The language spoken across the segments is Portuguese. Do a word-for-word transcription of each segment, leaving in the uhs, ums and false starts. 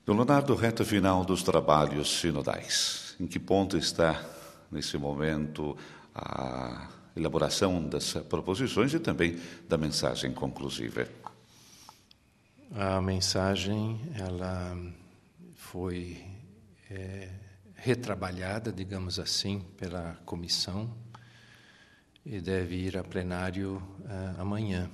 Leonardo, reta final dos trabalhos sinodais. Em que ponto está, nesse momento, a elaboração das proposições e também da mensagem conclusiva? A mensagem, ela foi é, retrabalhada, digamos assim, pela comissão e deve ir a plenário uh, amanhã.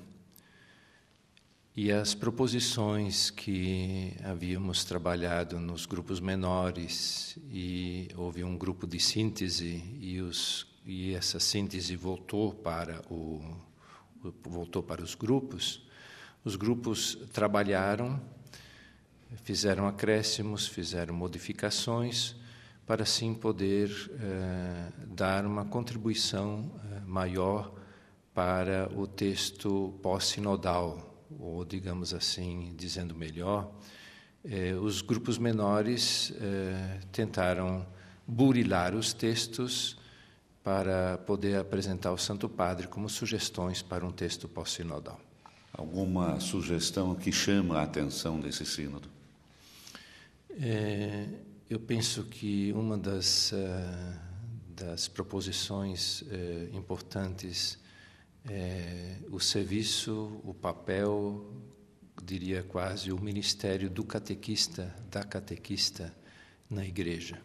E as proposições que havíamos trabalhado nos grupos menores, e houve um grupo de síntese, e, os, e essa síntese voltou para, o, voltou para os grupos, os grupos trabalharam, fizeram acréscimos, fizeram modificações, para assim poder eh, dar uma contribuição eh, maior para o texto pós-sinodal, ou, digamos assim, dizendo melhor, eh, os grupos menores eh, tentaram burilar os textos para poder apresentar ao Santo Padre como sugestões para um texto pós-sinodal. Alguma sugestão que chama a atenção desse sínodo? É, eu penso que uma das, uh, das proposições uh, importantes é o serviço, o papel, diria quase, o ministério do catequista, da catequista na igreja.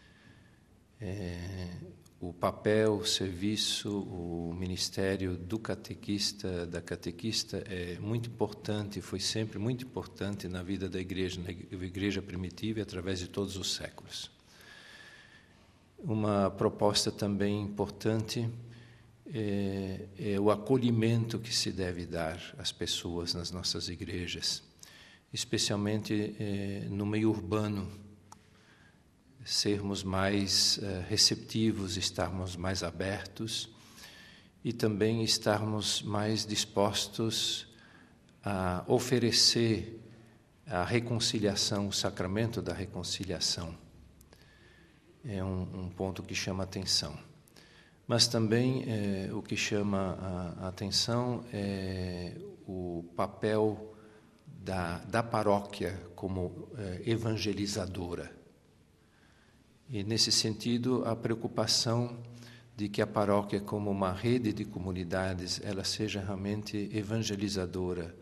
É, o papel, o serviço, o ministério do catequista, da catequista é muito importante, foi sempre muito importante na vida da igreja, na igreja primitiva e através de todos os séculos. Uma proposta também importante é, é o acolhimento que se deve dar às pessoas nas nossas igrejas, especialmente é, no meio urbano, sermos mais uh, receptivos, estarmos mais abertos e também estarmos mais dispostos a oferecer a reconciliação, o sacramento da reconciliação. É um, um ponto que chama atenção. Mas também eh, o que chama a, a atenção é o papel da, da paróquia como eh, evangelizadora. E, nesse sentido, a preocupação de que a paróquia, como uma rede de comunidades, ela seja realmente evangelizadora.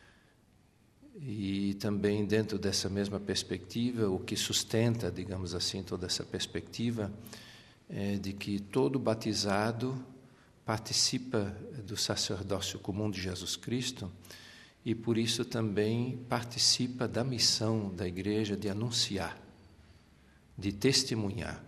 E também, dentro dessa mesma perspectiva, o que sustenta, digamos assim, toda essa perspectiva, é de que todo batizado participa do sacerdócio comum de Jesus Cristo e, por isso, também participa da missão da Igreja de anunciar, de testemunhar.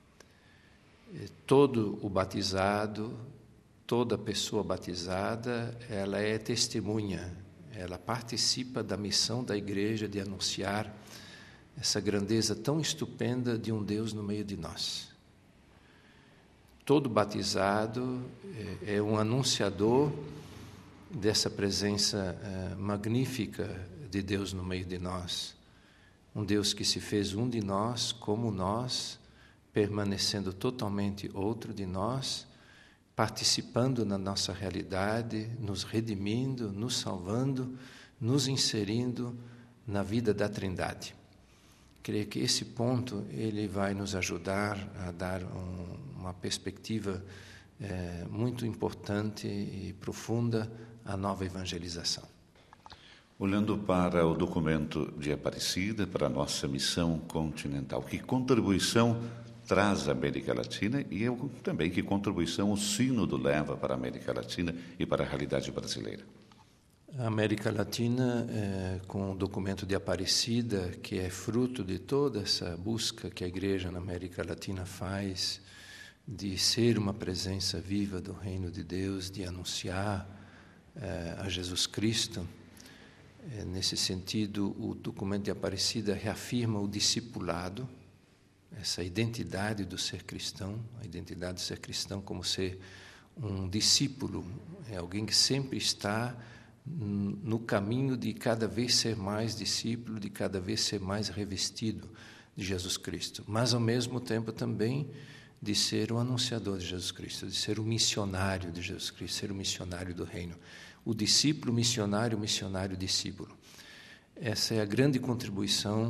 Todo o batizado, toda pessoa batizada, ela é testemunha, ela participa da missão da Igreja de anunciar essa grandeza tão estupenda de um Deus no meio de nós. Todo batizado é, é um anunciador dessa presença é, magnífica de Deus no meio de nós. Um Deus que se fez um de nós, como nós, permanecendo totalmente outro de nós, participando na nossa realidade, nos redimindo, nos salvando, nos inserindo na vida da Trindade. Creio que esse ponto ele vai nos ajudar a dar um, uma perspectiva é, muito importante e profunda à nova evangelização. Olhando para o documento de Aparecida, para a nossa missão continental, que contribuição traz a América Latina e eu, também que contribuição o sínodo leva para a América Latina e para a realidade brasileira? A América Latina, é, com o documento de Aparecida, que é fruto de toda essa busca que a Igreja na América Latina faz de ser uma presença viva do Reino de Deus, de anunciar é, a Jesus Cristo. É, nesse sentido, o documento de Aparecida reafirma o discipulado, essa identidade do ser cristão, a identidade do ser cristão como ser um discípulo, é alguém que sempre está no caminho de cada vez ser mais discípulo, de cada vez ser mais revestido de Jesus Cristo, mas ao mesmo tempo também de ser o anunciador de Jesus Cristo, de ser o missionário de Jesus Cristo, ser o missionário do reino. O discípulo missionário, o missionário discípulo. Essa é a grande contribuição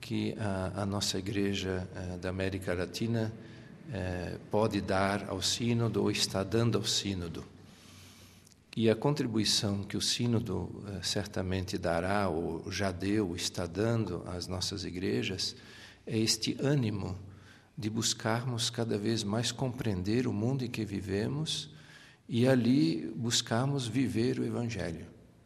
que a, a nossa Igreja eh, da América Latina eh, pode dar ao Sínodo ou está dando ao Sínodo. E a contribuição que o Sínodo eh, certamente dará, ou já deu, está dando às nossas igrejas, é este ânimo de buscarmos cada vez mais compreender o mundo em que vivemos e ali buscarmos viver o Evangelho.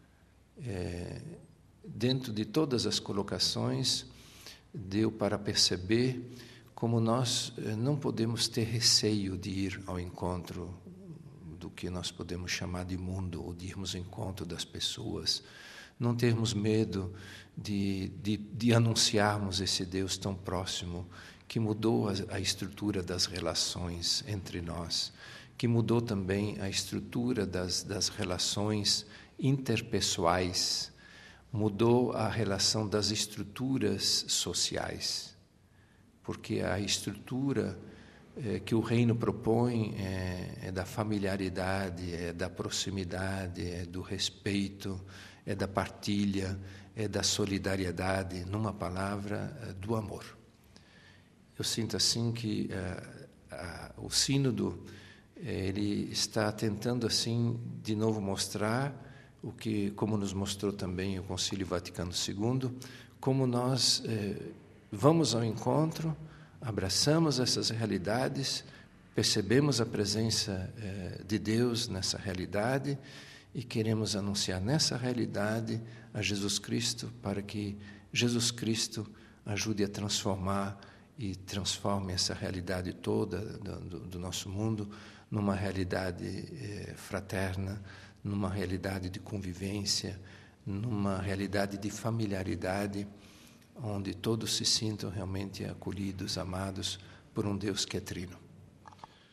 É, dentro de todas as colocações, deu para perceber como nós não podemos ter receio de ir ao encontro do que nós podemos chamar de mundo, ou de irmos ao encontro das pessoas, não termos medo de, de, de anunciarmos esse Deus tão próximo, que mudou a, a estrutura das relações entre nós, que mudou também a estrutura das, das relações interpessoais, mudou a relação das estruturas sociais, porque a estrutura eh, que o reino propõe é, é da familiaridade, é da proximidade, é do respeito, é da partilha, é da solidariedade, numa palavra, é do amor. Eu sinto assim que eh, a, o Sínodo ele está tentando assim de novo mostrar o que, como nos mostrou também o Concílio Vaticano segundo, como nós eh, vamos ao encontro, abraçamos essas realidades, percebemos a presença eh, de Deus nessa realidade e queremos anunciar nessa realidade a Jesus Cristo, para que Jesus Cristo ajude a transformar e transforme essa realidade toda do, do nosso mundo numa realidade eh, fraterna, numa realidade de convivência, numa realidade de familiaridade, onde todos se sintam realmente acolhidos, amados por um Deus que é trino.